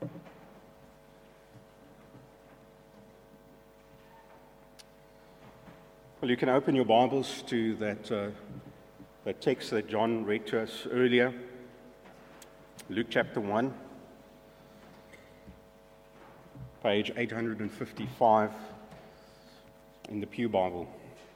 Well, you can open your Bibles to that text that John read to us earlier, Luke chapter 1, page 855 in the Pew Bible.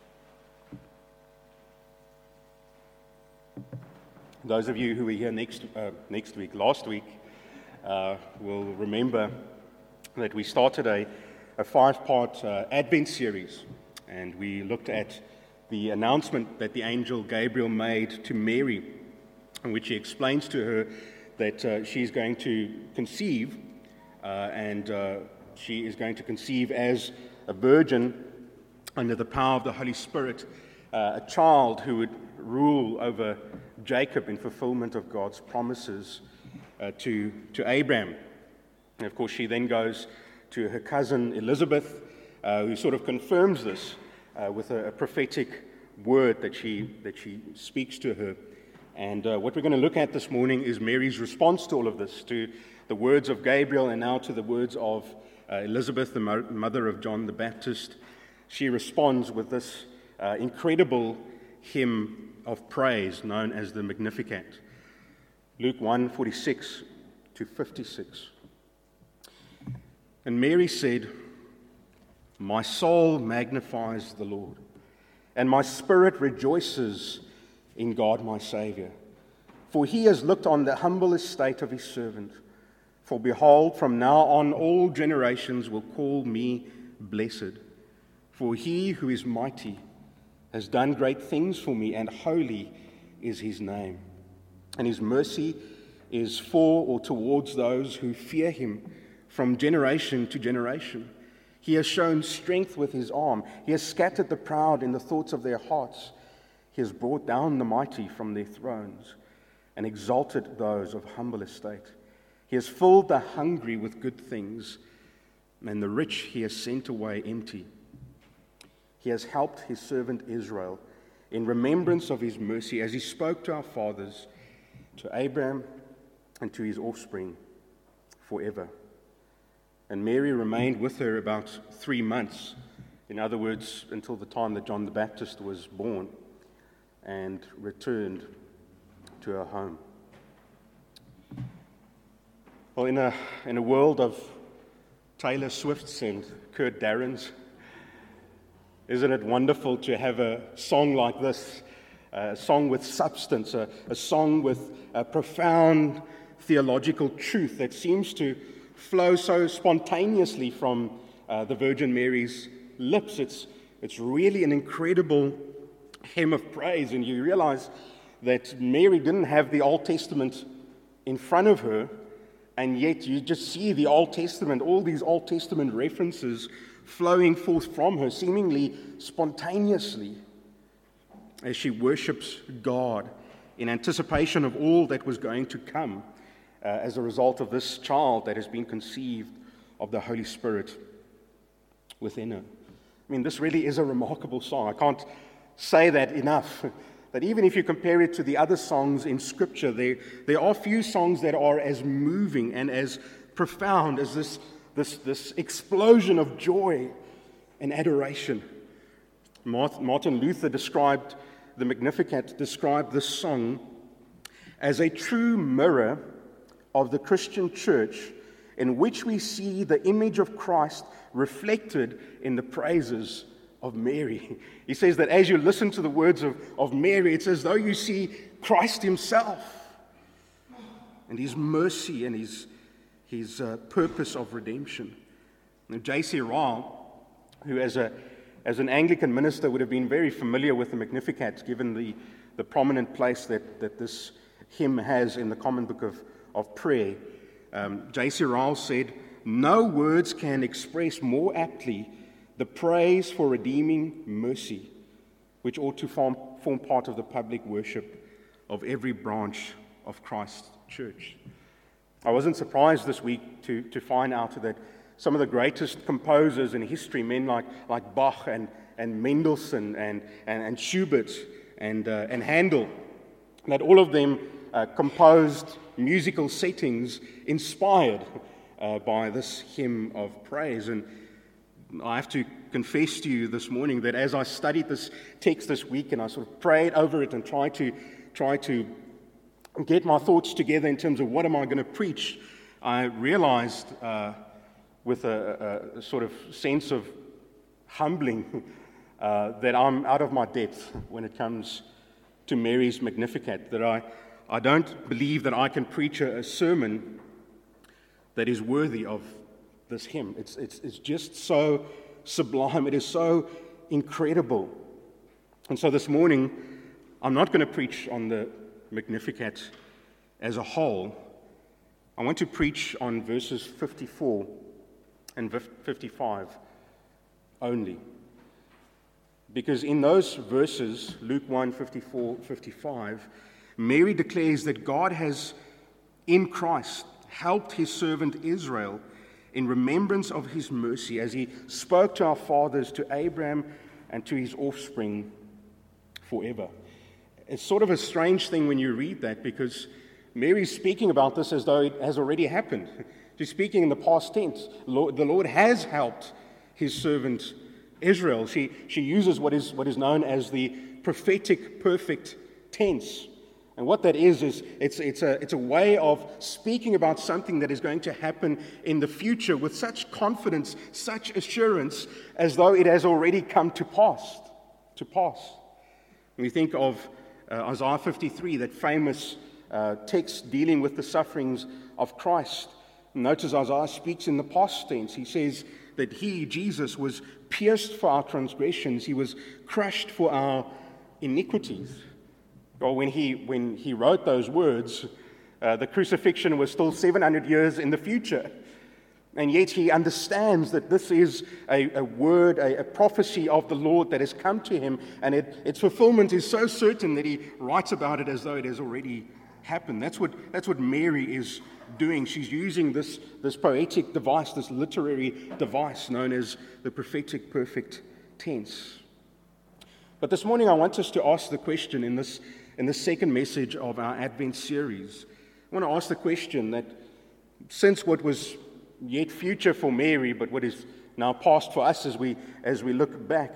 Those of you who were here last week, will remember that we started a 5-part Advent series. And we looked at the announcement that the angel Gabriel made to Mary, in which he explains to her that she's going to conceive, and she is going to conceive as a virgin under the power of the Holy Spirit, a child who would rule over Jacob in fulfillment of God's promises to Abraham. And of course, she then goes to her cousin Elizabeth, who sort of confirms this with a prophetic word that she speaks to her. And what we're going to look at this morning is Mary's response to all of this, to the words of Gabriel and now to the words of Elizabeth, the mother of John the Baptist. She responds with this incredible hymn of praise known as the Magnificat. Luke 1:46 to 56. And Mary said, "My soul magnifies the Lord, and my spirit rejoices in God my Savior. For he has looked on the humble estate of his servant. For behold, from now on all generations will call me blessed. For he who is mighty has done great things for me, and holy is his name. And his mercy is for or towards those who fear him from generation to generation. He has shown strength with his arm. He has scattered the proud in the thoughts of their hearts. He has brought down the mighty from their thrones and exalted those of humble estate. He has filled the hungry with good things, and the rich he has sent away empty. He has helped his servant Israel in remembrance of his mercy, as he spoke to our fathers, to Abraham and to his offspring forever." And Mary remained with her about 3 months, in other words, until the time that John the Baptist was born, and returned to her home. Well, in a world of Taylor Swifts and Kurt Darrens, isn't it wonderful to have a song like this, a song with substance, a song with a profound theological truth that seems to flow so spontaneously from the Virgin Mary's lips. It's really an incredible hymn of praise, and you realize that Mary didn't have the Old Testament in front of her, and yet you just see the Old Testament, all these Old Testament references flowing forth from her, seemingly spontaneously, as she worships God in anticipation of all that was going to come as a result of this child that has been conceived of the Holy Spirit within her. I mean, this really is a remarkable song. I can't say that enough. That even if you compare it to the other songs in Scripture, there are few songs that are as moving and as profound as this explosion of joy and adoration. Martin Luther described the Magnificat, described this song as a true mirror of the Christian church, in which we see the image of Christ reflected in the praises of Mary. He says that as you listen to the words of Mary, it's as though you see Christ himself and his mercy and his purpose of redemption. Now, J.C. Ryle, who as an Anglican minister would have been very familiar with the Magnificat, given the prominent place that this hymn has in the Common Book of Prayer, J.C. Ryle said, "No words can express more aptly the praise for redeeming mercy, which ought to form part of the public worship of every branch of Christ's church." I wasn't surprised this week to find out that some of the greatest composers in history, men like Bach and Mendelssohn and Schubert and Handel, that all of them composed musical settings inspired by this hymn of praise. And I have to confess to you this morning that as I studied this text this week and I sort of prayed over it and tried to get my thoughts together in terms of what am I going to preach, I realized with a sort of sense of humbling that I'm out of my depth when it comes to Mary's Magnificat, that I don't believe that I can preach a sermon that is worthy of this hymn. It's just so sublime. It is so incredible. And so this morning, I'm not going to preach on the Magnificat as a whole. I want to preach on verses 54 and 55 only. Because in those verses, Luke 1, 54, 55, Mary declares that God has, in Christ, helped his servant Israel in remembrance of his mercy as he spoke to our fathers, to Abraham, and to his offspring forever. It's sort of a strange thing when you read that, because Mary's speaking about this as though it has already happened. She's speaking in the past tense. The Lord has helped his servant Israel. She uses what is known as the prophetic perfect tense. And what that is it's a way of speaking about something that is going to happen in the future with such confidence, such assurance, as though it has already come to pass. When we think of Isaiah 53, that famous text dealing with the sufferings of Christ, notice Isaiah speaks in the past tense. He says that he, Jesus, was pierced for our transgressions, he was crushed for our iniquities. Well, when he wrote those words, the crucifixion was still 700 years in the future. And yet he understands that this is a word, a prophecy of the Lord that has come to him, and its fulfillment is so certain that he writes about it as though it has already happened. That's what Mary is doing. She's using this poetic device, this literary device known as the prophetic perfect tense. But this morning I want us to ask the question in this second message of our Advent series. I want to ask the question that since what was yet future for Mary, but what is now past for us as we look back,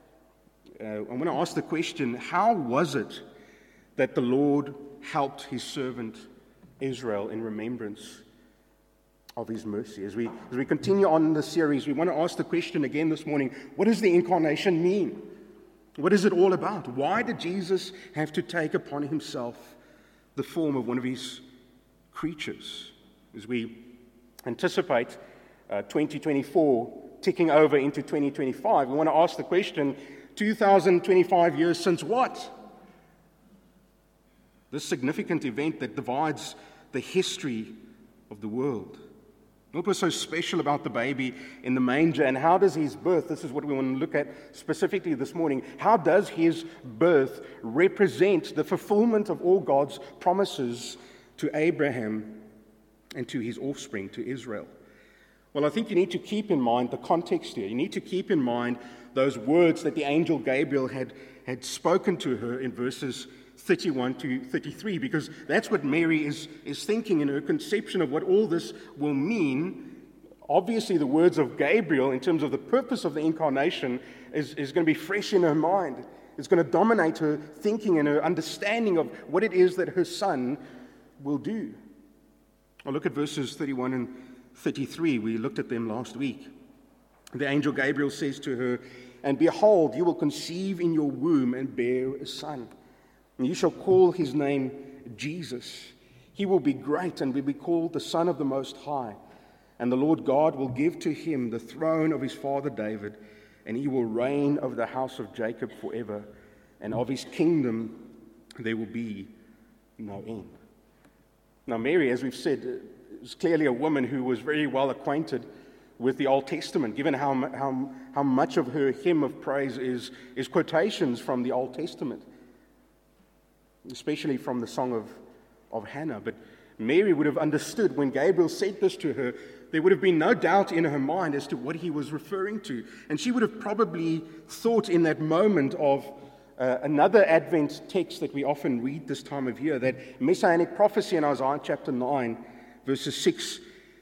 I want to ask the question, how was it that the Lord helped his servant Israel in remembrance of his mercy? As we continue on the series, we want to ask the question again this morning, what does the incarnation mean? What is it all about? Why did Jesus have to take upon himself the form of one of his creatures? As we anticipate 2024 ticking over into 2025, we want to ask the question, 2025 years since what? This significant event that divides the history of the world. What was so special about the baby in the manger, and how does his birth, this is what we want to look at specifically this morning, how does his birth represent the fulfillment of all God's promises to Abraham and to his offspring, to Israel? Well, I think you need to keep in mind the context here. You need to keep in mind those words that the angel Gabriel had spoken to her in verses 31 to 33, because that's what Mary is thinking in her conception of what all this will mean. Obviously, the words of Gabriel in terms of the purpose of the incarnation is going to be fresh in her mind. It's going to dominate her thinking and her understanding of what it is that her son will do. I'll look at verses 31 and 33. We looked at them last week. The angel Gabriel says to her, "And behold, you will conceive in your womb and bear a son. And you shall call his name Jesus. He will be great and will be called the Son of the Most High. And the Lord God will give to him the throne of his father David, and he will reign over the house of Jacob forever. And of his kingdom there will be no end." Now, Mary, as we've said, is clearly a woman who was very well acquainted with the Old Testament, given how much of her hymn of praise is quotations from the Old Testament, especially from the Song of Hannah. But Mary would have understood when Gabriel said this to her, there would have been no doubt in her mind as to what he was referring to. And she would have probably thought in that moment of another Advent text that we often read this time of year, that messianic prophecy in Isaiah chapter 9, verses 6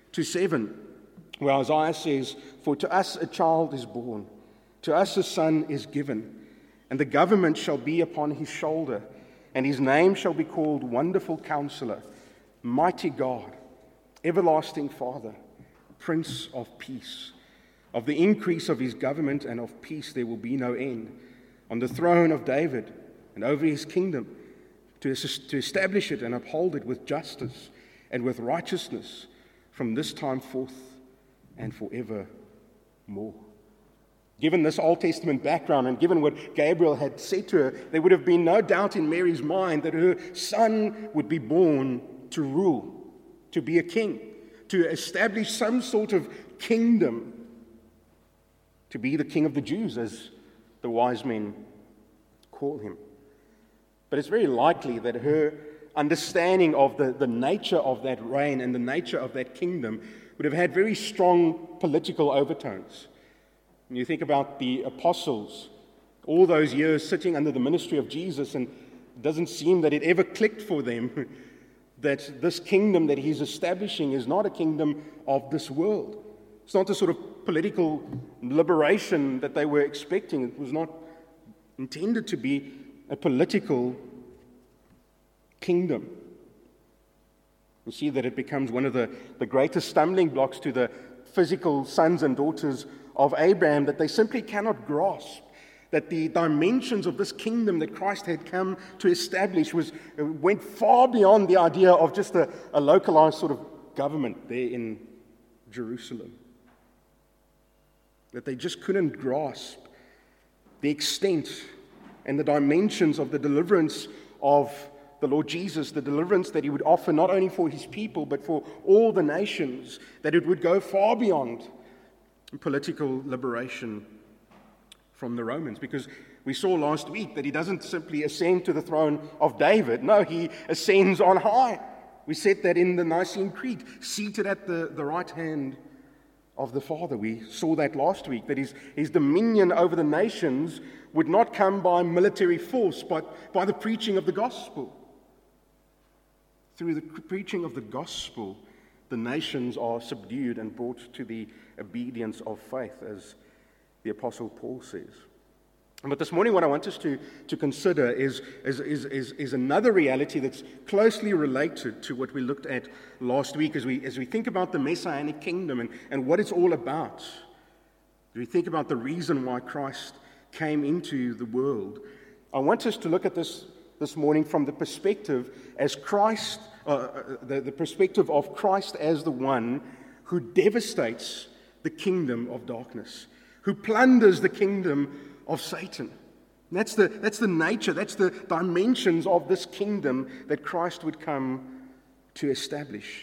to 7, where Isaiah says, "For to us a child is born, to us a son is given, and the government shall be upon his shoulder, and his name shall be called Wonderful Counselor, Mighty God, Everlasting Father, Prince of Peace. Of the increase of his government and of peace there will be no end, on the throne of David and over his kingdom, to establish it and uphold it with justice and with righteousness from this time forth and forevermore." Given this Old Testament background and given what Gabriel had said to her, there would have been no doubt in Mary's mind that her son would be born to rule, to be a king, to establish some sort of kingdom, to be the King of the Jews, as the wise men call him. But it's very likely that her understanding of the nature of that reign and the nature of that kingdom would have had very strong political overtones. When you think about the apostles, all those years sitting under the ministry of Jesus, and it doesn't seem that it ever clicked for them that this kingdom that he's establishing is not a kingdom of this world. It's not the sort of political liberation that they were expecting. It was not intended to be a political kingdom. You see that it becomes one of the greatest stumbling blocks to the physical sons and daughters of Abraham, that they simply cannot grasp that the dimensions of this kingdom that Christ had come to establish went far beyond the idea of just a localized sort of government there in Jerusalem. That they just couldn't grasp the extent and the dimensions of the deliverance of the Lord Jesus, the deliverance that he would offer not only for his people but for all the nations, that it would go far beyond political liberation from the Romans. Because we saw last week that he doesn't simply ascend to the throne of David. No, he ascends on high. We said that in the Nicene Creed, seated at the right hand of the Father. We saw that last week, that his dominion over the nations would not come by military force, but by the preaching of the gospel. Through the preaching of the gospel, the nations are subdued and brought to the obedience of faith, as the Apostle Paul says. But this morning, what I want us to consider is another reality that's closely related to what we looked at last week as we think about the Messianic kingdom and what it's all about. As we think about the reason why Christ came into the world, I want us to look at this morning from the perspective as Christ, the perspective of Christ as the one who devastates the kingdom of darkness, who plunders the kingdom of Satan. And that's the nature, that's the dimensions of this kingdom that Christ would come to establish.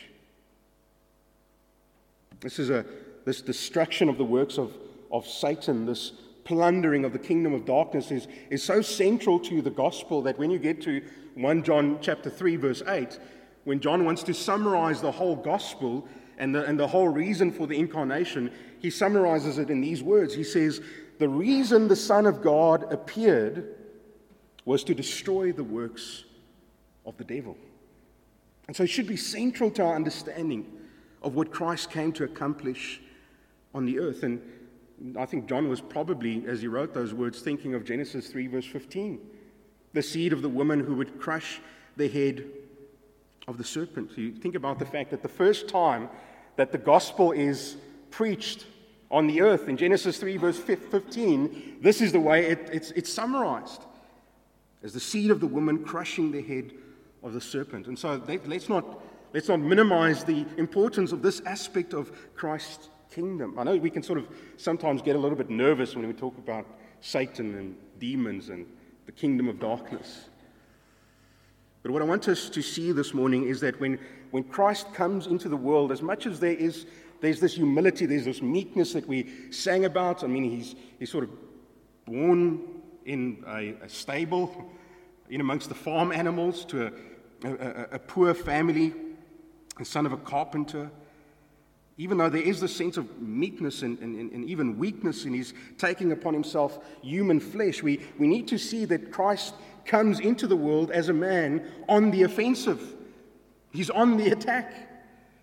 This destruction of the works of Satan, this plundering of the kingdom of darkness is so central to the gospel that when you get to 1 John chapter 3 verse 8, when John wants to summarize the whole gospel and the whole reason for the incarnation, he summarizes it in these words. He says, "The reason the Son of God appeared was to destroy the works of the devil." And so it should be central to our understanding of what Christ came to accomplish on the earth. And I think John was probably, as he wrote those words, thinking of Genesis 3 verse 15, the seed of the woman who would crush the head of the serpent. You think about the fact that the first time that the gospel is preached on the earth in Genesis 3 verse 15, this is the way it's summarized, as the seed of the woman crushing the head of the serpent. And so let's not minimize the importance of this aspect of Christ's kingdom. I know we can sort of sometimes get a little bit nervous when we talk about Satan and demons and the kingdom of darkness. But what I want us to see this morning is that when Christ comes into the world, as much as there's this humility, there's this meekness that we sang about. I mean, he's sort of born in a stable, in amongst the farm animals, to a poor family, the son of a carpenter. Even though there is this sense of meekness and even weakness in his taking upon himself human flesh, we need to see that Christ comes into the world as a man on the offensive. He's on the attack.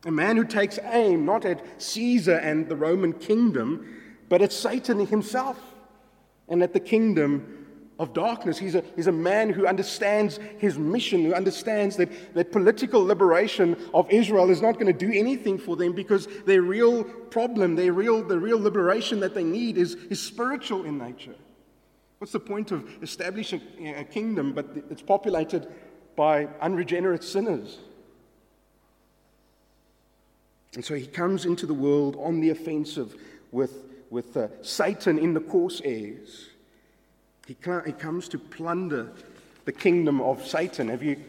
A man who takes aim not at Caesar and the Roman kingdom, but at Satan himself and at the kingdom of darkness. He's a man who understands his mission, who understands that political liberation of Israel is not going to do anything for them because their real problem, the real liberation that they need is spiritual in nature. What's the point of establishing a kingdom but it's populated by unregenerate sinners? And so he comes into the world on the offensive with Satan in the crosshairs. He comes to plunder the kingdom of Satan. Have you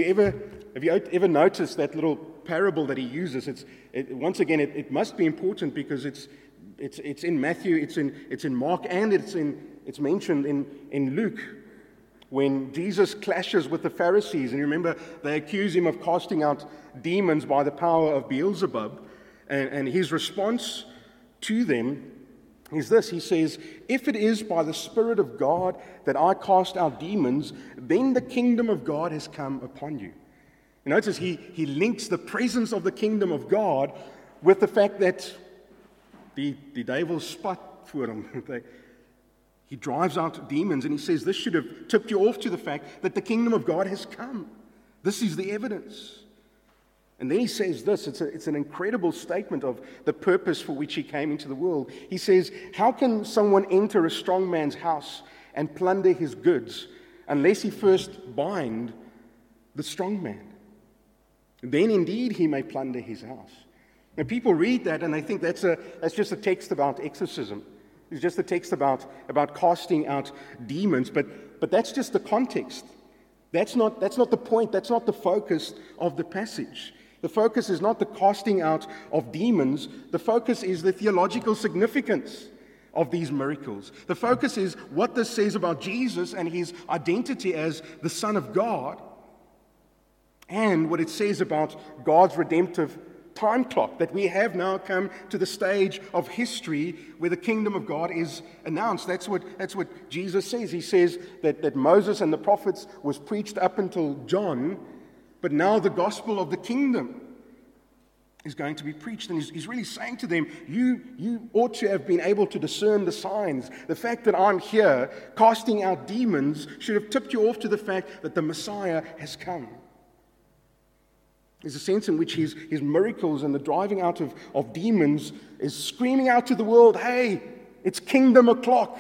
ever noticed that little parable that he uses? Once again, it must be important because it's in Matthew, it's in Mark, and it's mentioned in Luke when Jesus clashes with the Pharisees. And you remember they accuse him of casting out demons by the power of Beelzebub, and his response to them is this. He says, "If it is by the Spirit of God that I cast out demons, then the kingdom of God has come upon you." You notice he links the presence of the kingdom of God with the fact that the devil's spot for him. He drives out demons, and he says this should have tipped you off to the fact that the kingdom of God has come. This is the evidence. And then he says this, it's an incredible statement of the purpose for which he came into the world. He says, "How can someone enter a strong man's house and plunder his goods unless he first bind the strong man? Then indeed he may plunder his house." And people read that and they think that's just a text about exorcism. It's just a text about casting out demons, but that's just the context. That's not the point. That's not the focus of the passage. The focus is not the casting out of demons. The focus is the theological significance of these miracles. The focus is what this says about Jesus and his identity as the Son of God, and what it says about God's redemptive time clock, that we have now come to the stage of history where the kingdom of God is announced. That's what Jesus says. He says that Moses and the prophets was preached up until John, but now the gospel of the kingdom is going to be preached. And he's really saying to them, you ought to have been able to discern the signs. The fact that I'm here casting out demons should have tipped you off to the fact that the Messiah has come. There's a sense in which his miracles and the driving out of demons is screaming out to the world, "Hey, it's kingdom o'clock."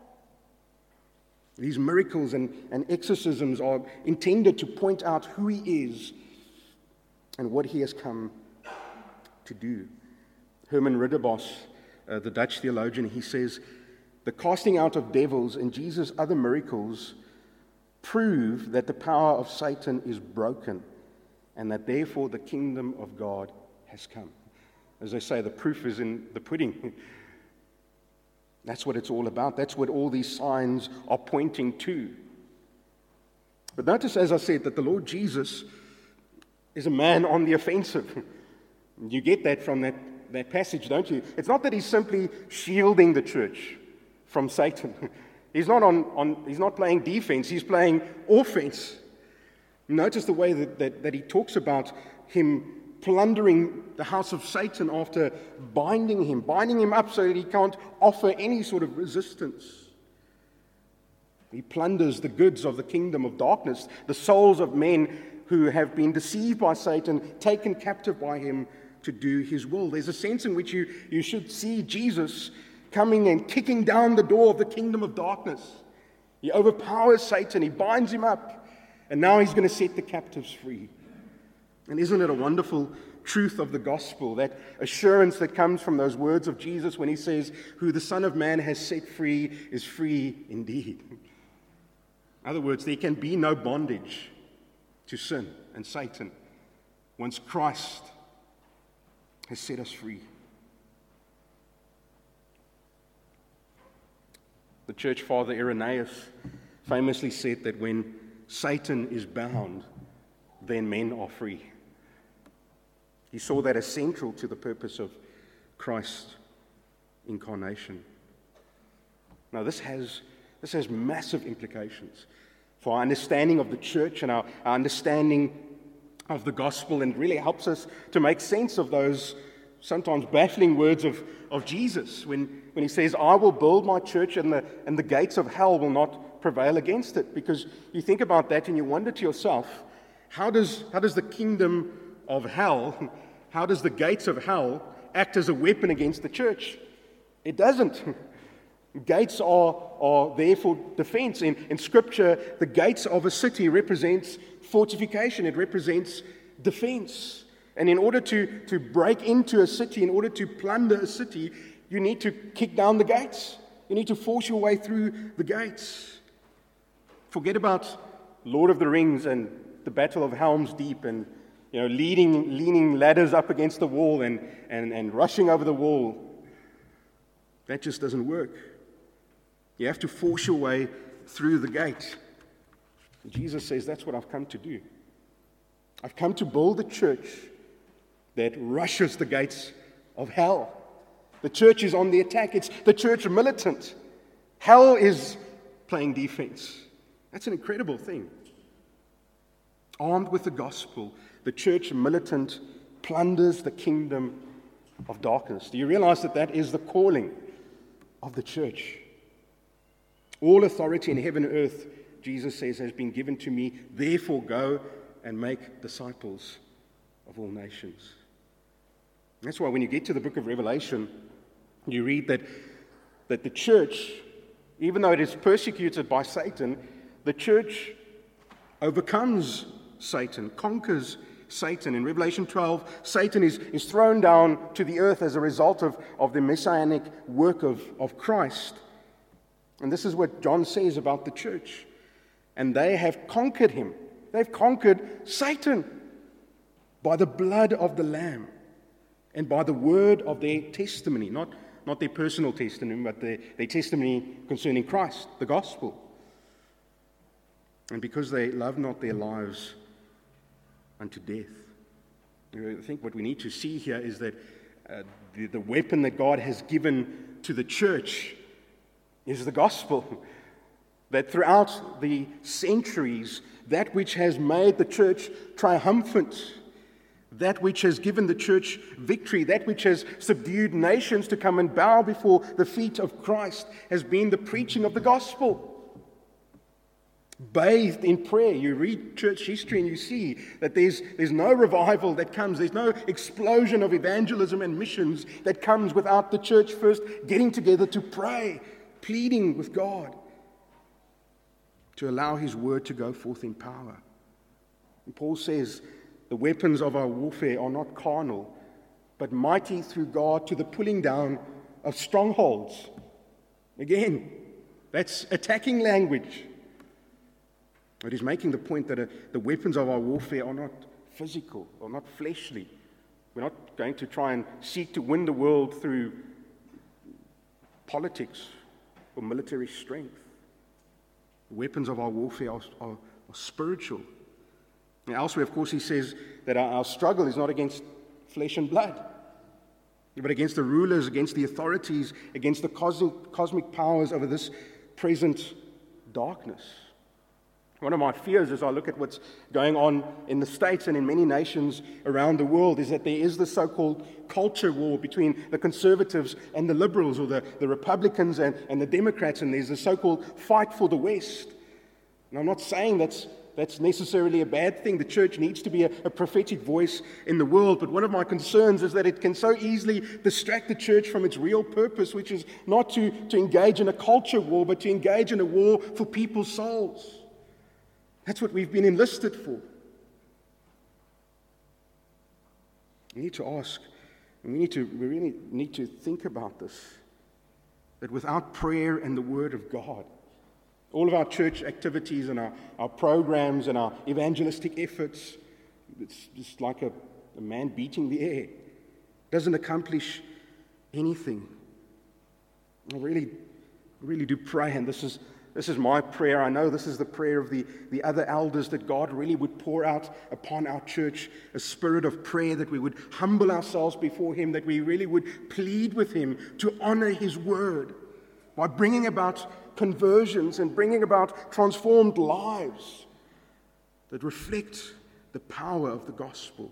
These miracles and exorcisms are intended to point out who he is and what he has come to do. Herman Ridderbos, the Dutch theologian, he says, "The casting out of devils and Jesus' other miracles prove that the power of Satan is broken and that therefore the kingdom of God has come." As they say, the proof is in the pudding. That's what it's all about. That's what all these signs are pointing to. But notice, as I said, that the Lord Jesus is a man on the offensive. You get that from that passage, don't you? It's not that he's simply shielding the church from Satan. He's not playing defense, he's playing offense. Notice the way that he talks about him plundering the house of Satan after binding him up so that he can't offer any sort of resistance. He plunders the goods of the kingdom of darkness, the souls of men who have been deceived by Satan, taken captive by him to do his will. There's a sense in which you should see Jesus coming and kicking down the door of the kingdom of darkness. He overpowers Satan, he binds him up, and now he's going to set the captives free. And isn't it a wonderful truth of the gospel, that assurance that comes from those words of Jesus when he says, "Who the Son of Man has set free is free indeed." In other words, there can be no bondage to sin and Satan once Christ has set us free. The church father Irenaeus famously said that when Satan is bound, then men are free. He saw that as central to the purpose of Christ's incarnation. Now, this has massive implications for our understanding of the church and our understanding of the gospel, and really helps us to make sense of those sometimes baffling words of Jesus when he says, I will build my church and the gates of hell will not prevail against it. Because you think about that and you wonder to yourself, how does the kingdom of hell, how does the gates of hell act as a weapon against the church? It doesn't. Gates are there for defense. In Scripture, the gates of a city represents fortification. It represents defense. And in order to break into a city, in order to plunder a city, you need to kick down the gates. You need to force your way through the gates. Forget about Lord of the Rings and the Battle of Helm's Deep and leaning ladders up against the wall and rushing over the wall. That just doesn't work. You have to force your way through the gate. Jesus says, that's what I've come to do. I've come to build a church that rushes the gates of hell. The church is on the attack. It's the church militant. Hell is playing defense. That's an incredible thing. Armed with the gospel, the church militant plunders the kingdom of darkness. Do you realize that is the calling of the church? All authority in heaven and earth, Jesus says, has been given to me. Therefore, go and make disciples of all nations. That's why when you get to the book of Revelation, you read that the church, even though it is persecuted by Satan, the church overcomes Satan, conquers Satan. In Revelation 12, Satan is thrown down to the earth as a result of the messianic work of Christ. And this is what John says about the church. And they have conquered him. They've conquered Satan by the blood of the Lamb and by the word of their testimony, not their personal testimony, but their testimony concerning Christ, the gospel. And because they love not their lives unto death. I think what we need to see here is that the weapon that God has given to the church is the gospel. That throughout the centuries, that which has made the church triumphant, that which has given the church victory, that which has subdued nations to come and bow before the feet of Christ, has been the preaching of the gospel. Bathed in prayer. You read church history and you see that there's no revival that comes. There's no explosion of evangelism and missions that comes without the church first getting together to pray, pleading with God to allow His word to go forth in power. And Paul says, the weapons of our warfare are not carnal, but mighty through God to the pulling down of strongholds. Again, that's attacking language. But he's making the point that the weapons of our warfare are not physical or not fleshly. We're not going to try and seek to win the world through politics or military strength. The weapons of our warfare are spiritual. And elsewhere, of course, he says that our struggle is not against flesh and blood, but against the rulers, against the authorities, against the cosmic powers over this present darkness. One of my fears as I look at what's going on in the States and in many nations around the world is that there is the so-called culture war between the conservatives and the liberals, or the Republicans and the Democrats, and there's the so-called fight for the West. And I'm not saying that's necessarily a bad thing. The church needs to be a prophetic voice in the world, but one of my concerns is that it can so easily distract the church from its real purpose, which is not to engage in a culture war, but to engage in a war for people's souls. That's what we've been enlisted for. We need to ask, and we really need to think about this, that without prayer and the Word of God, all of our church activities and our programs and our evangelistic efforts, it's just like a man beating the air. It doesn't accomplish anything. I really do pray, and this is my prayer. I know this is the prayer of the other elders, that God really would pour out upon our church a spirit of prayer, that we would humble ourselves before Him, that we really would plead with Him to honor His word by bringing about conversions and bringing about transformed lives that reflect the power of the gospel.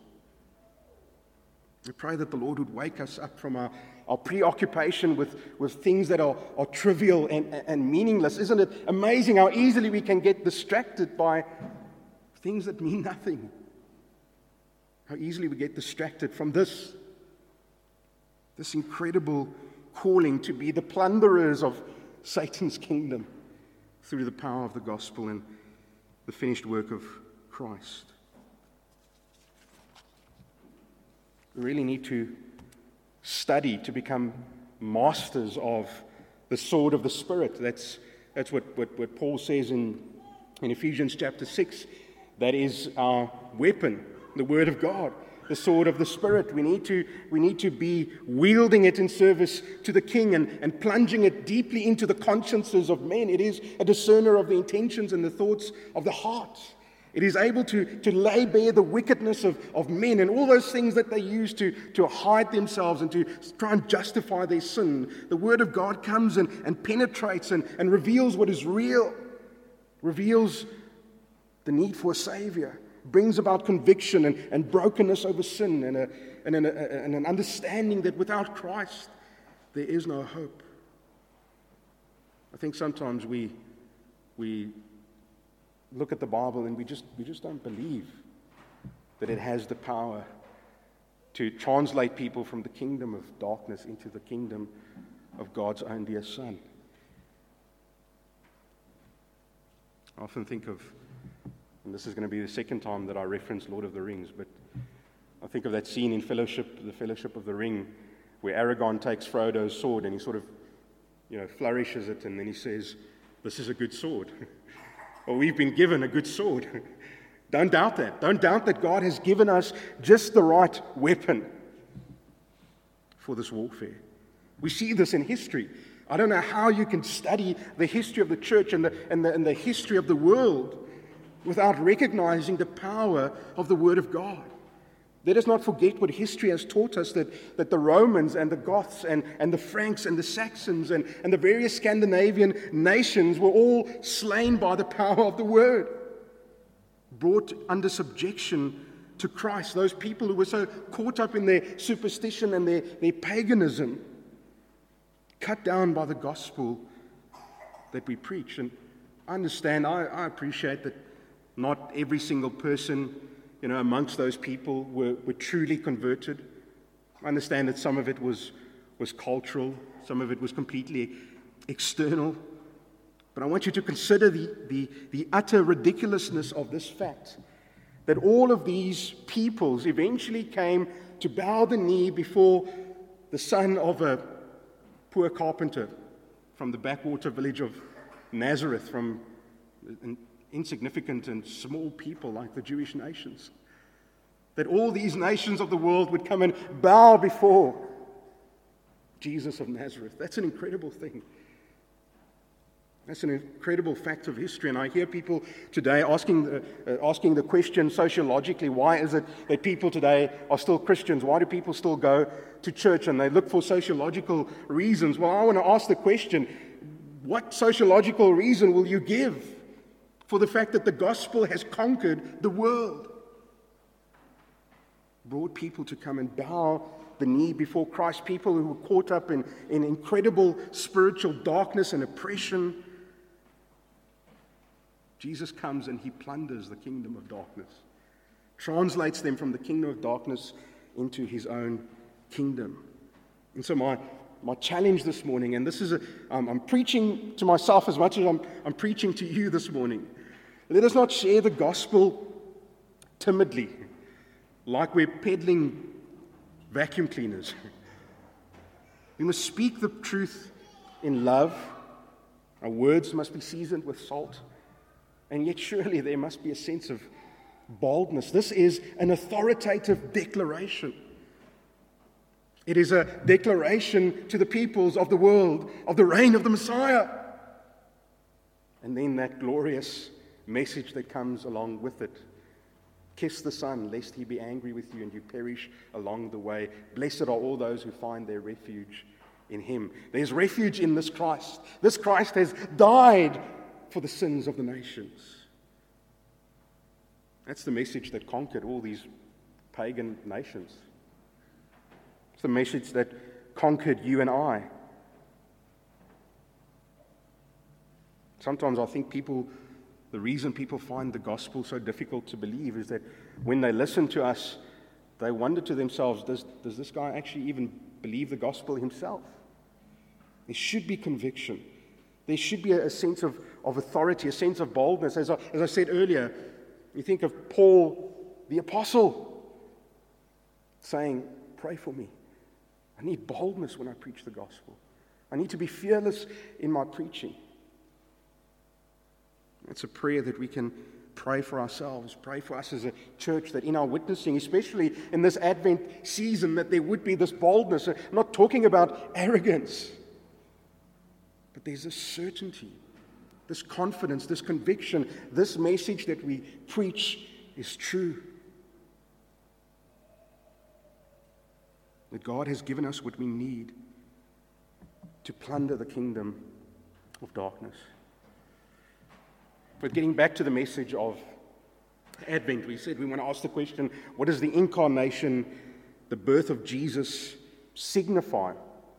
I pray that the Lord would wake us up from our preoccupation with things that are trivial and meaningless. Isn't it amazing how easily we can get distracted by things that mean nothing? How easily we get distracted from this incredible calling to be the plunderers of Satan's kingdom through the power of the gospel and the finished work of Christ. We really need to study to become masters of the sword of the Spirit. That's what Paul says in Ephesians chapter 6. That is our weapon, the Word of God, the sword of the Spirit. We need to be wielding it in service to the King and plunging it deeply into the consciences of men. It is a discerner of the intentions and the thoughts of the heart. It is able to lay bare the wickedness of men and all those things that they use to hide themselves and to try and justify their sin. The Word of God comes and penetrates and reveals what is real, reveals the need for a Savior, brings about conviction and brokenness over sin and an understanding that without Christ there is no hope. I think sometimes we look at the Bible and we just don't believe that it has the power to translate people from the kingdom of darkness into the kingdom of God's own dear Son. I often think of, and this is going to be the second time that I reference Lord of the Rings, but I think of that scene in the Fellowship of the Ring, where Aragorn takes Frodo's sword and he sort of, flourishes it, and then he says, "This is a good sword." Or we've been given a good sword. Don't doubt that. Don't doubt that God has given us just the right weapon for this warfare. We see this in history. I don't know how you can study the history of the church and the history of the world without recognizing the power of the Word of God. Let us not forget what history has taught us, that the Romans and the Goths and the Franks and the Saxons and the various Scandinavian nations were all slain by the power of the Word, brought under subjection to Christ. Those people who were so caught up in their superstition and their paganism, cut down by the gospel that we preach. And I understand, I appreciate that not every single person amongst those people were truly converted. I understand that some of it was cultural, some of it was completely external. But I want you to consider the utter ridiculousness of this fact, that all of these peoples eventually came to bow the knee before the son of a poor carpenter from the backwater village of Nazareth, from an insignificant and small people like the Jewish nations. That all these nations of the world would come and bow before Jesus of Nazareth. That's an incredible thing. That's an incredible fact of history. And I hear people today asking the question sociologically, why is it that people today are still Christians? Why do people still go to church? And they look for sociological reasons. Well, I want to ask the question, what sociological reason will you give for the fact that the gospel has conquered the world? Brought people to come and bow the knee before Christ, people who were caught up in incredible spiritual darkness and oppression. Jesus comes and he plunders the kingdom of darkness, translates them from the kingdom of darkness into his own kingdom. And so my challenge this morning, and this is I'm preaching to myself as much as I'm preaching to you this morning. Let us not share the gospel timidly, like we're peddling vacuum cleaners. We must speak the truth in love. Our words must be seasoned with salt. And yet surely there must be a sense of boldness. This is an authoritative declaration. It is a declaration to the peoples of the world of the reign of the Messiah. And then that glorious message that comes along with it. Kiss the Son, lest he be angry with you and you perish along the way. Blessed are all those who find their refuge in him. There's refuge in this Christ. This Christ has died for the sins of the nations. That's the message that conquered all these pagan nations. It's the message that conquered you and I. Sometimes I think the reason people find the gospel so difficult to believe is that when they listen to us, they wonder to themselves, does this guy actually even believe the gospel himself? There should be conviction. There should be a sense of authority, a sense of boldness. As I said earlier, you think of Paul, the apostle, saying, pray for me. I need boldness when I preach the gospel. I need to be fearless in my preaching. It's a prayer that we can pray for ourselves, pray for us as a church, that in our witnessing, especially in this Advent season, that there would be this boldness. I'm not talking about arrogance, but there's this certainty, this confidence, this conviction, this message that we preach is true. That God has given us what we need to plunder the kingdom of darkness. But getting back to the message of Advent, we said we want to ask the question, what does the incarnation, the birth of Jesus, signify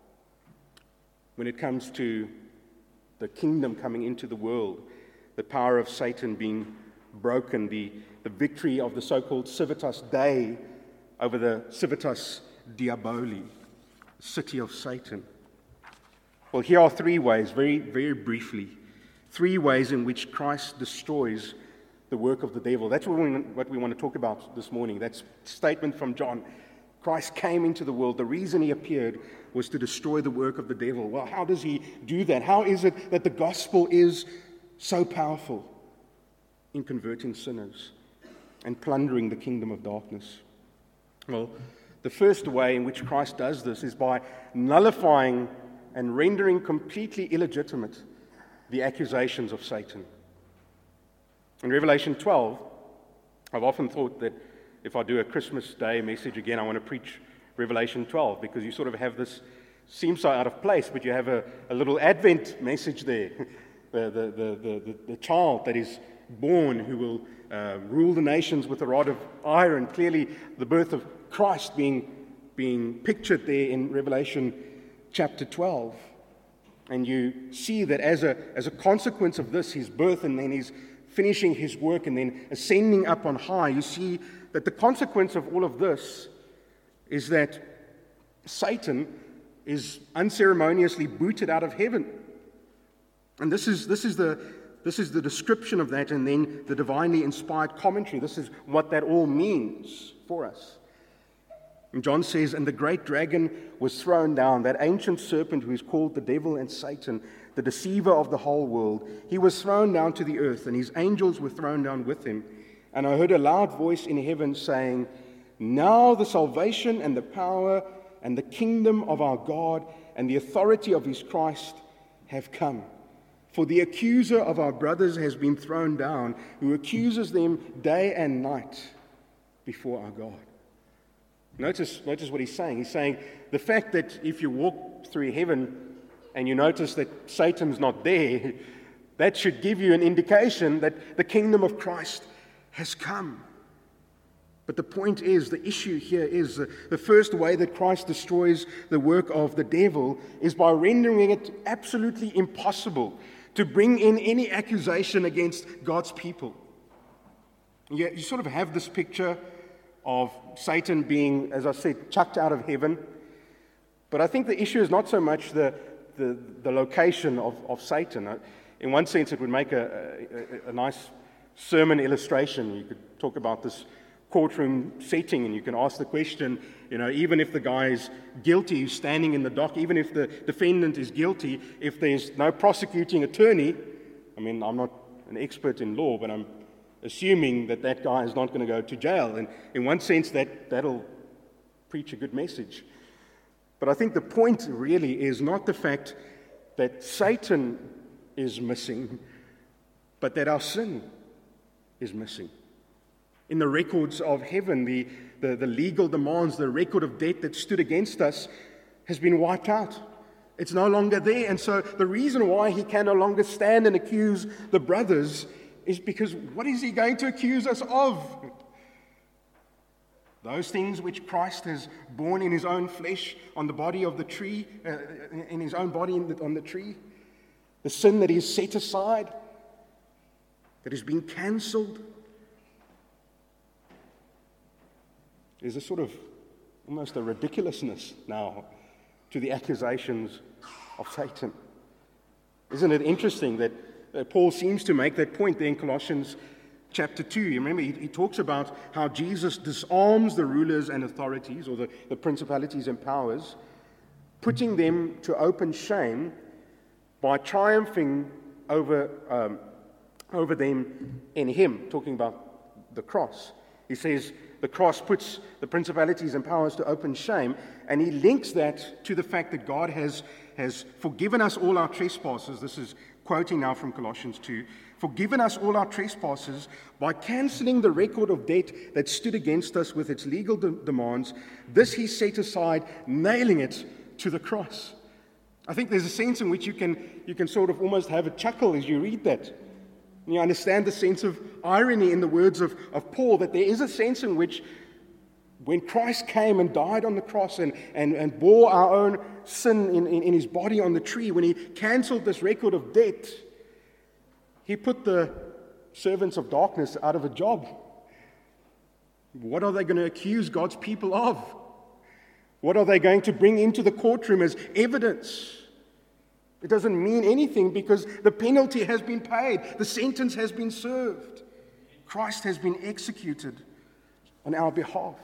when it comes to the kingdom coming into the world, the power of Satan being broken, the victory of the so-called Civitas Dei over the Civitas Diaboli, city of Satan? Well, here are three ways, very, very briefly, three ways in which Christ destroys the work of the devil. That's what we want to talk about this morning. That's a statement from John. Christ came into the world. The reason he appeared was to destroy the work of the devil. Well, how does he do that? How is it that the gospel is so powerful in converting sinners and plundering the kingdom of darkness? Well, the first way in which Christ does this is by nullifying and rendering completely illegitimate the accusations of Satan. In Revelation 12, I've often thought that if I do a Christmas Day message again, I want to preach Revelation 12, because you sort of have this, seems so out of place, but you have a little Advent message there. The child that is born who will rule the nations with a rod of iron. Clearly, the birth of Christ being pictured there in Revelation chapter 12. And you see that as a consequence of this, his birth, and then his finishing his work, and then ascending up on high, you see that the consequence of all of this is that Satan is unceremoniously booted out of heaven. And this is the description of that, and then the divinely inspired commentary. This is what that all means for us. And John says, and the great dragon was thrown down, that ancient serpent who is called the devil and Satan, the deceiver of the whole world. He was thrown down to the earth, and his angels were thrown down with him. And I heard a loud voice in heaven saying, now the salvation and the power and the kingdom of our God and the authority of his Christ have come. For the accuser of our brothers has been thrown down, who accuses them day and night before our God. Notice what he's saying. He's saying the fact that if you walk through heaven and you notice that Satan's not there, that should give you an indication that the kingdom of Christ has come. But the point is, the issue here is the first way that Christ destroys the work of the devil is by rendering it absolutely impossible to bring in any accusation against God's people. You sort of have this picture of Satan being, as I said, chucked out of heaven. But I think the issue is not so much the location of Satan. In one sense, it would make a nice sermon illustration. You could talk about this courtroom setting, and you can ask the question, even if the guy is guilty, who's standing in the dock, even if the defendant is guilty, if there's no prosecuting attorney, I'm not an expert in law, but I'm assuming that guy is not going to go to jail. And in one sense, that'll preach a good message. But I think the point really is not the fact that Satan is missing, but that our sin is missing. In the records of heaven, the legal demands, the record of debt that stood against us has been wiped out. It's no longer there. And so the reason why he can no longer stand and accuse the brothers is because what is he going to accuse us of? Those things which Christ has borne in his own flesh on the body of the tree, in his own body on the tree. The sin that is set aside, that has been cancelled. There's a sort of almost a ridiculousness now to the accusations of Satan. Isn't it interesting that Paul seems to make that point there in Colossians chapter 2. You remember, he talks about how Jesus disarms the rulers and authorities, or the principalities and powers, putting them to open shame by triumphing over them in him, talking about the cross. He says the cross puts the principalities and powers to open shame, and he links that to the fact that God has forgiven us all our trespasses. This is quoting now from Colossians 2. Forgiven us all our trespasses by cancelling the record of debt that stood against us with its legal demands. This he set aside, nailing it to the cross. I think there's a sense in which you can sort of almost have a chuckle as you read that. You understand the sense of irony in the words of Paul, that there is a sense in which when Christ came and died on the cross and bore our own sin in his body on the tree, when he cancelled this record of debt, he put the servants of darkness out of a job. What are they going to accuse God's people of? What are they going to bring into the courtroom as evidence? It doesn't mean anything because the penalty has been paid. The sentence has been served. Christ has been executed on our behalf.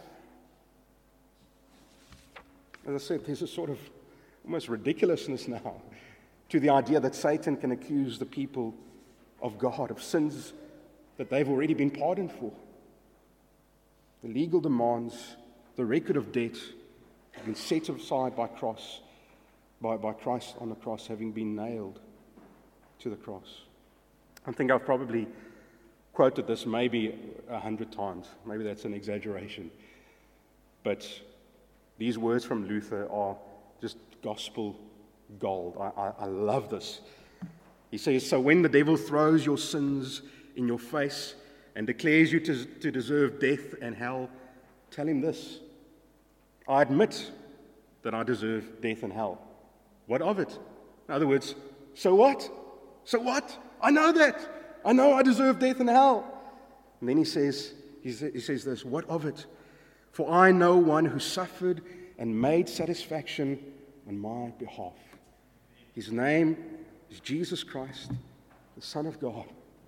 As I said, there's a sort of almost ridiculousness now to the idea that Satan can accuse the people of God of sins that they've already been pardoned for. The legal demands, the record of debt have been set aside by Christ on the cross, having been nailed to the cross. I think I've probably quoted this maybe 100 times. Maybe that's an exaggeration. But these words from Luther are just gospel gold. I love this. He says, so when the devil throws your sins in your face and declares you to deserve death and hell, tell him this: I admit that I deserve death and hell. What of it? In other words, so what? So what? I know that. I know I deserve death and hell. And then he says this: what of it? For I know one who suffered and made satisfaction on my behalf. His name is Jesus Christ, the Son of God.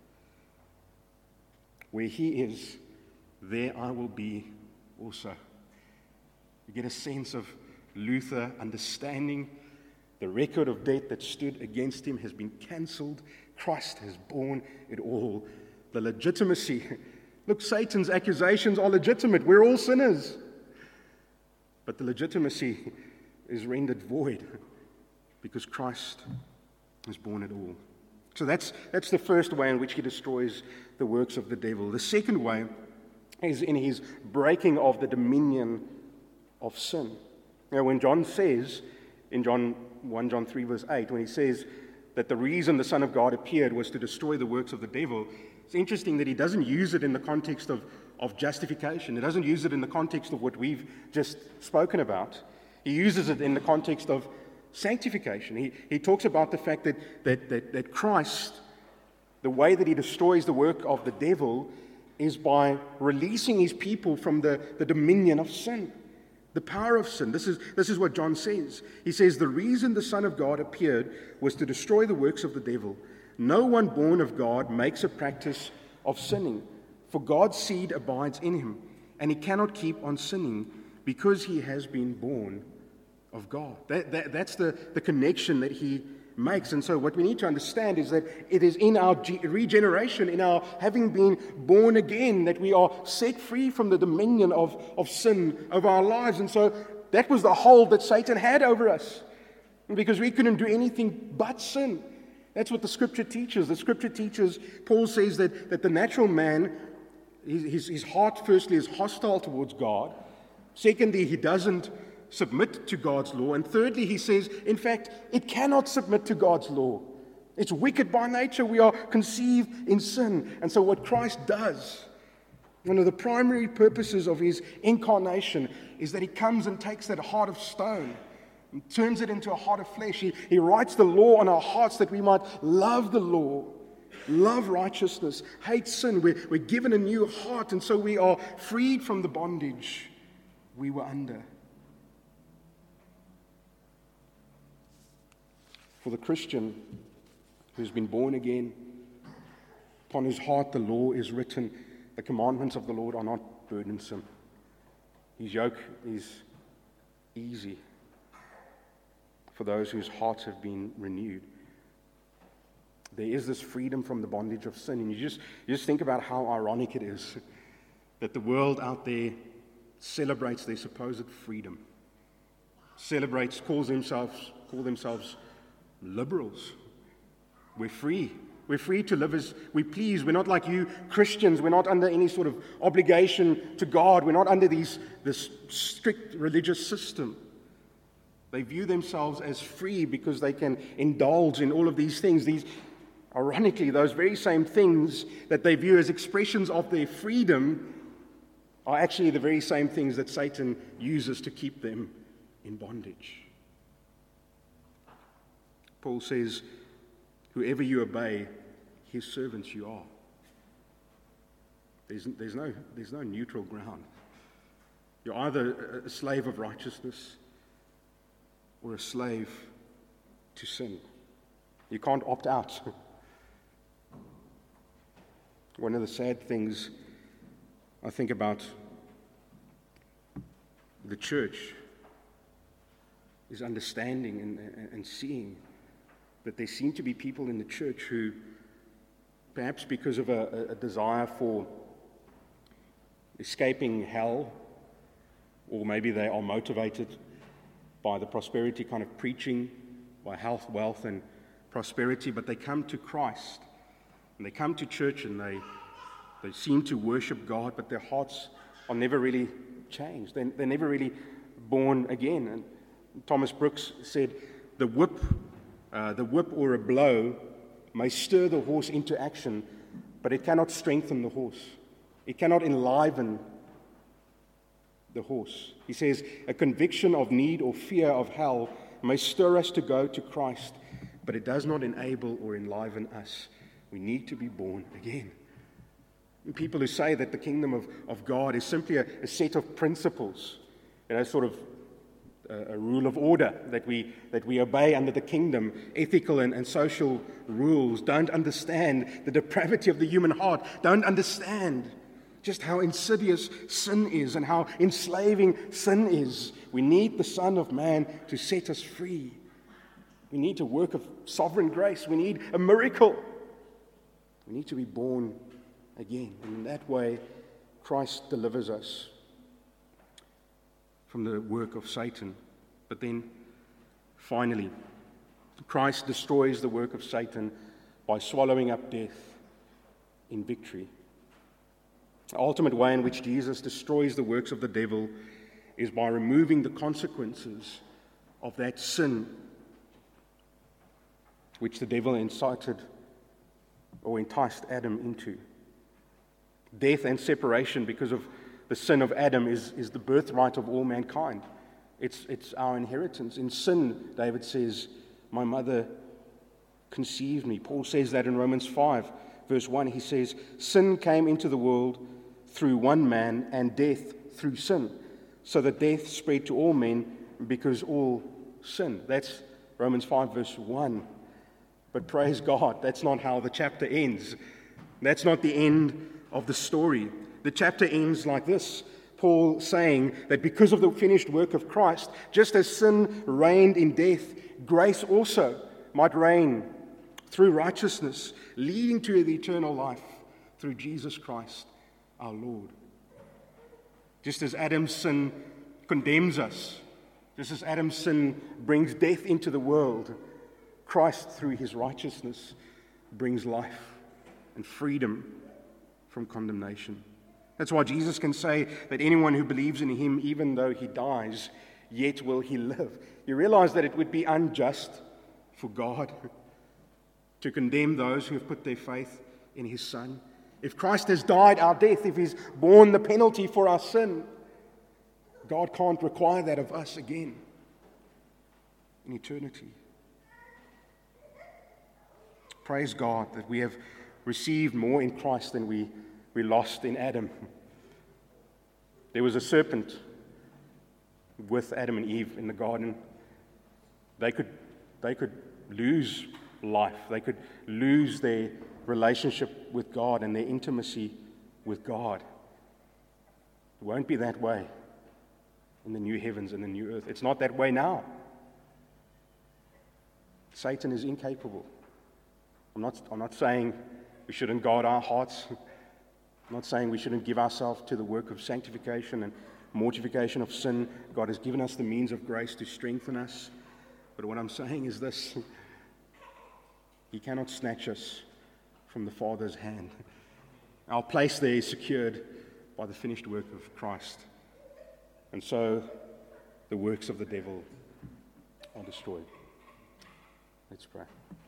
Where he is, there I will be also. You get a sense of Luther understanding the record of debt that stood against him has been cancelled. Christ has borne it all. The legitimacy. Look, Satan's accusations are legitimate. We're all sinners. But the legitimacy is rendered void because Christ has borne it all. So that's the first way in which he destroys the works of the devil. The second way is in his breaking of the dominion of sin. Now, when John says in John 3 verse 8, when he says that the reason the Son of God appeared was to destroy the works of the devil, it's interesting that he doesn't use it in the context of justification. He doesn't use it in the context of what we've just spoken about. He uses it in the context of sanctification. He talks about the fact that Christ, the way that he destroys the work of the devil is by releasing his people from the dominion of sin, the power of sin. This is what John says. He says, the reason the Son of God appeared was to destroy the works of the devil. No one born of God makes a practice of sinning, for God's seed abides in him, and he cannot keep on sinning because he has been born of God. That's the connection that he makes. And so what we need to understand is that it is in our regeneration, in our having been born again, that we are set free from the dominion of sin over our lives. And so that was the hold that Satan had over us, because we couldn't do anything but sin. That's what the Scripture teaches. The Scripture teaches, Paul says that the natural man, his heart firstly is hostile towards God. Secondly, he doesn't submit to God's law. And thirdly, he says, in fact, it cannot submit to God's law It's wicked by nature. We are conceived in sin. And so what Christ does, one of the primary purposes of his incarnation, is that he comes and takes that heart of stone and turns it into a heart of flesh. He writes the law on our hearts that we might love the law, love righteousness, hate sin. We're given a new heart, and so we are freed from the bondage we were under. For the Christian who's been born again, upon whose heart the law is written, the commandments of the Lord are not burdensome. His yoke is easy for those whose hearts have been renewed. There is this freedom from the bondage of sin. And you just think about how ironic it is that the world out there celebrates their supposed freedom, call themselves liberals. We're free. We're free to live as we please. We're not like you Christians. We're not under any sort of obligation to God. We're not under this strict religious system. They view themselves as free because they can indulge in all of these things. Ironically, those very same things that they view as expressions of their freedom are actually the very same things that Satan uses to keep them in bondage. Paul says, whoever you obey, his servants you are. There's no neutral ground. You're either a slave of righteousness or a slave to sin. You can't opt out. One of the sad things I think about the church is understanding and seeing that there seem to be people in the church who, perhaps because of a desire for escaping hell, or maybe they are motivated by the prosperity kind of preaching, by health, wealth, and prosperity, but they come to Christ, and they come to church, and they seem to worship God, but their hearts are never really changed. They're never really born again. And Thomas Brooks said, the whip or a blow may stir the horse into action, but it cannot strengthen the horse. It cannot enliven the horse. He says, a conviction of need or fear of hell may stir us to go to Christ, but it does not enable or enliven us. We need to be born again. People who say that the kingdom of God is simply a set of principles, sort of a rule of order that we obey under the kingdom, ethical and social rules, don't understand the depravity of the human heart, don't understand just how insidious sin is and how enslaving sin is. We need the Son of Man to set us free. We need a work of sovereign grace. We need a miracle. We need to be born again. And in that way, Christ delivers us from the work of Satan. But then, finally, Christ destroys the work of Satan by swallowing up death in victory. The ultimate way in which Jesus destroys the works of the devil is by removing the consequences of that sin which the devil incited or enticed Adam into. Death and separation because of the sin of Adam is the birthright of all mankind. It's our inheritance. In sin, David says, my mother conceived me. Paul says that in Romans 5, verse 1. He says, sin came into the world through one man, and death through sin, so that death spread to all men because all sinned. That's Romans 5, verse 1. But praise God, that's not how the chapter ends. That's not the end of the story. The chapter ends like this. Paul saying that because of the finished work of Christ, just as sin reigned in death, grace also might reign through righteousness, leading to the eternal life through Jesus Christ our Lord. Just as Adam's sin condemns us, just as Adam's sin brings death into the world, Christ, through his righteousness, brings life and freedom from condemnation. That's why Jesus can say that anyone who believes in him, even though he dies, yet will he live. You realize that it would be unjust for God to condemn those who have put their faith in his Son. If Christ has died our death, if he's borne the penalty for our sin, God can't require that of us again in eternity. Praise God that we have received more in Christ than we lost in Adam. There was a serpent with Adam and Eve in the garden. They could lose life. They could lose their relationship with God and their intimacy with God. It won't be that way in the new heavens and the new earth. It's not that way now. Satan is incapable. I'm not saying we shouldn't guard our hearts. I'm not saying we shouldn't give ourselves to the work of sanctification and mortification of sin. God has given us the means of grace to strengthen us. But what I'm saying is this: He cannot snatch us from the Father's hand. Our place there is secured by the finished work of Christ. And so the works of the devil are destroyed. Let's pray.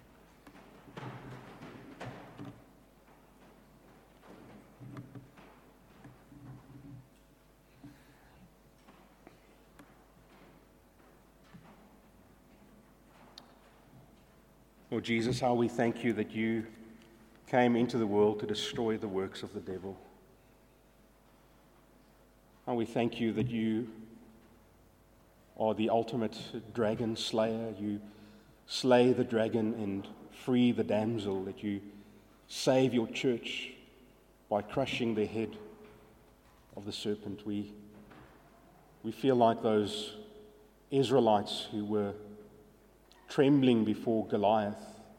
Lord Jesus, how we thank you that you came into the world to destroy the works of the devil. How we thank you that you are the ultimate dragon slayer. You slay the dragon and free the damsel, that you save your church by crushing the head of the serpent. We feel like those Israelites who were trembling before Goliath.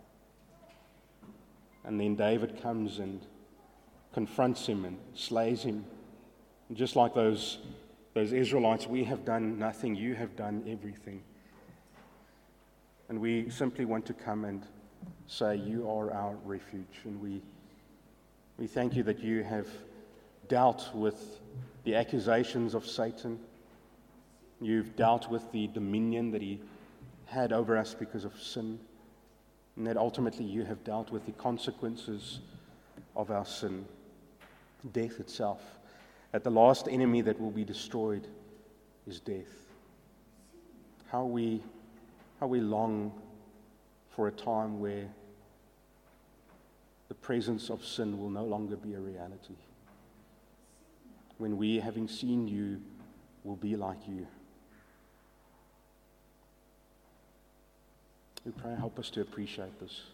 And then David comes and confronts him and slays him. And just like those Israelites, we have done nothing, you have done everything. And we simply want to come and say, you are our refuge. And we thank you that you have dealt with the accusations of Satan. You've dealt with the dominion that he had over us because of sin, and that ultimately you have dealt with the consequences of our sin, death itself. That the last enemy that will be destroyed is death. How we long for a time where the presence of sin will no longer be a reality. When we, having seen you, will be like you. We pray, help us to appreciate this.